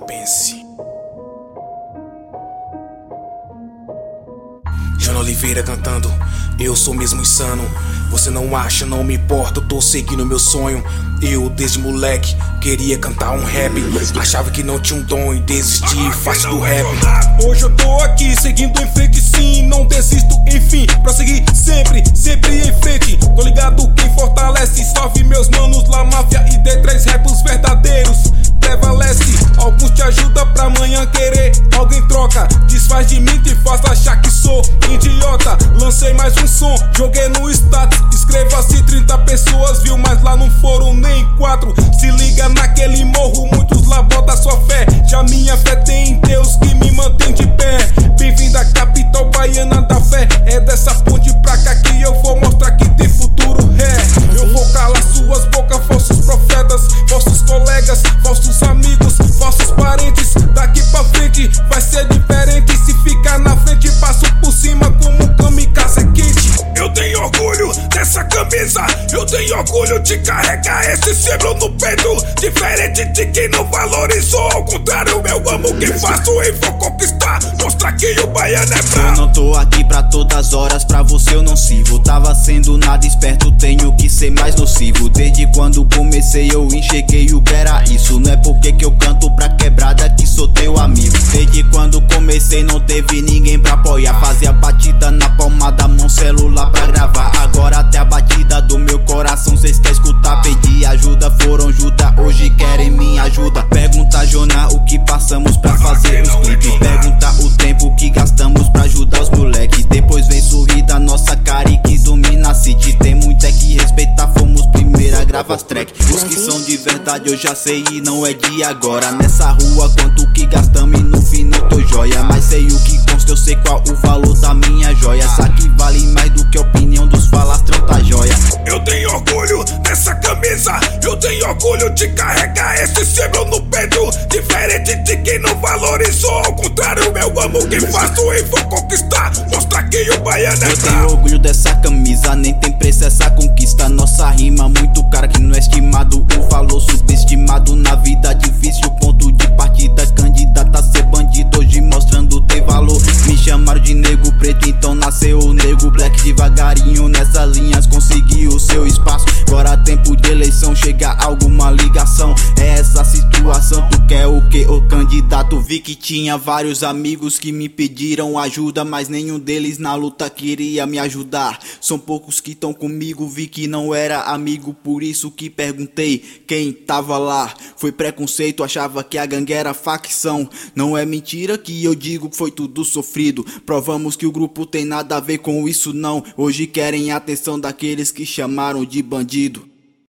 Pense. Jano Oliveira cantando, eu sou mesmo insano. Você não acha, não me importa, eu tô seguindo meu sonho. Eu, desde moleque, queria cantar um rap. Achava que não tinha um dom e desisti fácil do rap. Hoje eu tô aqui, seguindo em frente, sim, não desisto, enfim. Prosseguir sempre, sempre em frente. Tô ligado quem fortalece, salve meus manos lá, máfia e D3 rappers verdadeiros. Prevalece, alguns te ajudam pra amanhã querer, alguém troca. Desfaz de mim, te faz achar que sou idiota. Lancei mais um som, joguei no status. Escreva-se 30 pessoas, viu, mas lá não foram nem 4. Se liga naquele morro, muitos lá botam sua fé. Já minha fé tem em Deus que me mantém de pé. Bem-vindo à capital baiana da fé. É dessa ponte pra cá que eu vou mostrar que tem futuro, eu vou calar suas bocas, falsos profetas, falsos colegas, falsos amigos, falsos parentes. Daqui pra frente vai ser diferente. Se ficar na frente, passo por cima como um kamikaze quente. Eu tenho orgulho dessa camisa, eu tenho orgulho de carregar esse símbolo no peito. Diferente de quem não valorizou, ao contrário, eu amo quem faço e vou conquistar. Mostrar que o baiano é brabo. Eu não tô aqui pra todas as horas, pra você eu não sirvo. Tava sendo nada esperto, tenho que ser mais nocivo. Desde quando comecei eu enxerguei o que era isso. Não é porque que eu canto pra quebrada que sou teu amigo. Desde quando comecei não teve ninguém pra apoiar. Fazia batida na palma da mão, celular pra gravar. Agora até a batida do meu coração cês quer escutar. Pedi ajuda, foram junta, hoje querem minha ajuda. Pergunta Joná o que passamos pra fazer os clipes. Pergunta o tempo que gastamos pra ajudar os moleque. Depois vem sorrir da nossa cara e que domina a city. Tem muito é que respeitar, fomos primeiro a gravar as track. Os que são de verdade eu já sei e não é de agora. Nessa rua quanto que gastamos e no final tô joia. Mas sei o que consta, eu sei qual o valor da minha joia. Essa que vale mais do que a opinião dos falastrão tá joia. Eu tenho orgulho dessa camisa, eu tenho orgulho de carregar esse símbolo no peito. Diferente de quem não valorizou, ao contrário, eu amo quem faço e vou conquistar. Mostrar que o baiano é brabo. Eu tenho orgulho dessa camisa, nem tem preço essa conquista. Nossa rima muito cara que não é estimado, o valor subestimado. Na vida difícil, ponto de partida, candidata a ser bandido. Hoje mostrando ter valor, me chamaram de nego preto, então nasceu o nego black. Devagarinho nessas linhas conseguiu o seu espaço. Agora tempo de eleição, chega alguma ligação. É essa situação, tu quer o que, ô candidato? Vi que tinha vários amigos que me pediram ajuda, mas nenhum deles na luta queria me ajudar. São poucos que tão comigo, vi que não era amigo, por isso que perguntei quem tava lá. Foi preconceito, achava que a gangue era facção. Não é mentira que eu digo que foi tudo sofrido. Provamos que o grupo tem nada a ver com isso não. Hoje querem a atenção daqueles que chamaram de bandido.